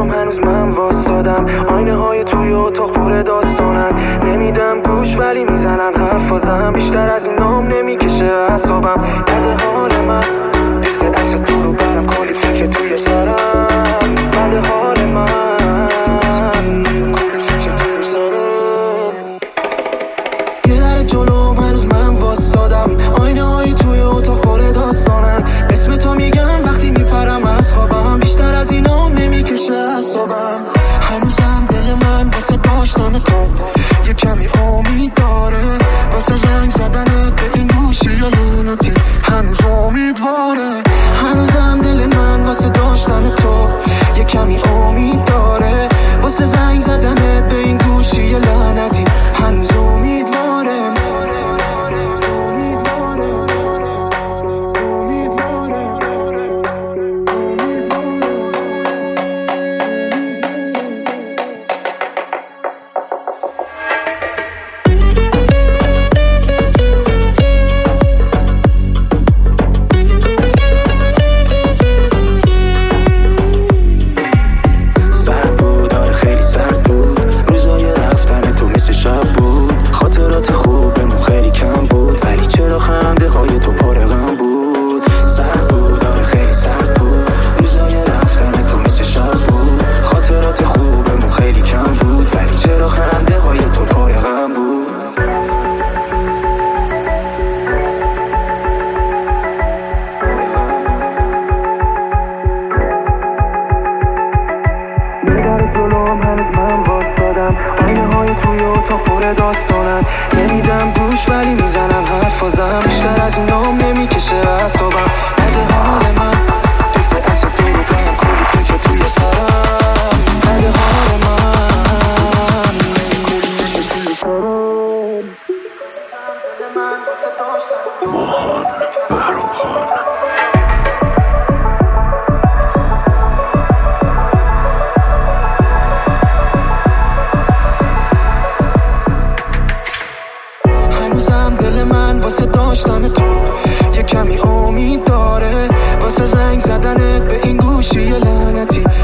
جلوم هنوز من واسادم، آینه های توی اتاق پر داستانن. نمیدم گوش ولی میزنن حرفازم، بیشتر از این نام نمیکشه اعصابم. بده حال من ریخته عکس تو رو برم، کلی فکر توی سرم. بده حال من کلی فکر توی سرم. یه در جلوم هنوز من واسادم، آینه های توی اتاق پر داستانن. اسم تو میگم وقتی میپرم از خوابم، بیشتر از این نام نمیکشه اعصابم. هنوزم دل من واسه داشتن تو یه کمی امید داره، واسه زنگ زدنت به این گوشی یا لعنتی هنوز امیدواره. هنوزم دل من واسه داشتن تو یه کمی امید داره، واسه زنگ زدنت به این گوشی یا لعنتی هنوز امیدواره. داستانم نمیدم گوش ولی میزنم حرفازم، بیشتر از این نام نمیکشه اعصابم. بده حال من ریخته عکس تو رو برم، کلی فکر توی سرم. بده حال من کلی فکر توی سرم. ماهان بهرام خان. هنوزم دل من واسه داشتن تو یه کمی امید داره، واسه زنگ زدنت به این گوشی لعنتی